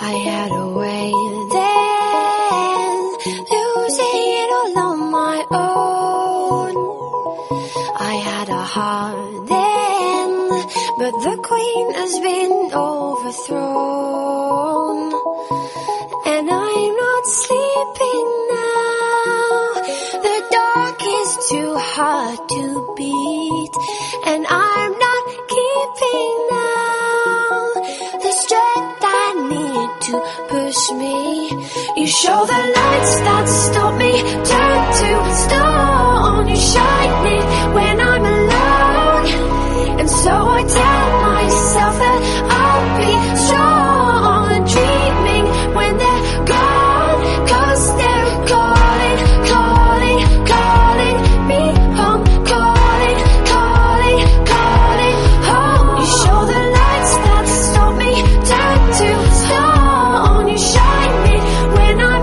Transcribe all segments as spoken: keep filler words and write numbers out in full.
I had a way then, losing it all on my own. I had a heart then, but the queen has been overthrown. And I'm not sleeping now, the dark is too hard to beat. And I'm not keeping now the strength I need to push me. You show the lights that stop me, turn to stone. You shine it when I'm alone. And so I tell myself that I'll be strong and dreaming when they're gone. Cause they're calling, calling, calling me home. Calling, calling, calling home. You show the lights that stop me, turn to stone. You shine me when I'm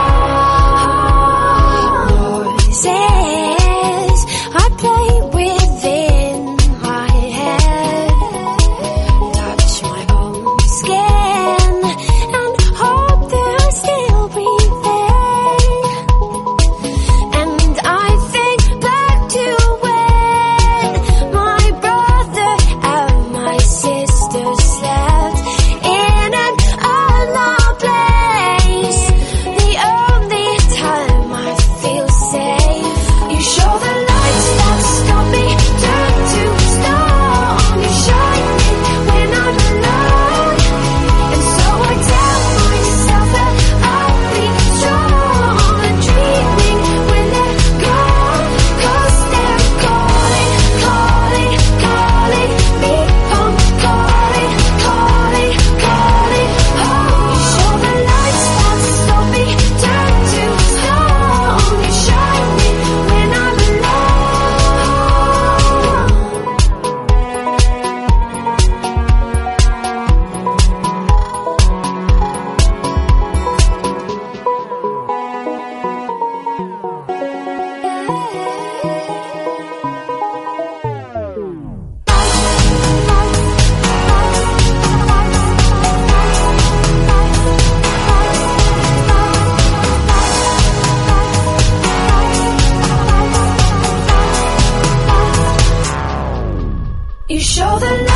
alone. Voices I play within my head, touch my own skin and hope that I'll still be there. And I think back to when my brother and my sister slept in an unknown place. The only time I feel safe. You show the lights that stop me, turn to stone. You shine me when I'm alone. And so I tell myself that I'll be strong and dreaming when they're gone. Cause they're calling, calling, calling me home. Calling, calling, calling home. You show the lights that stop me, turn to stone. You shine me when I'm You show the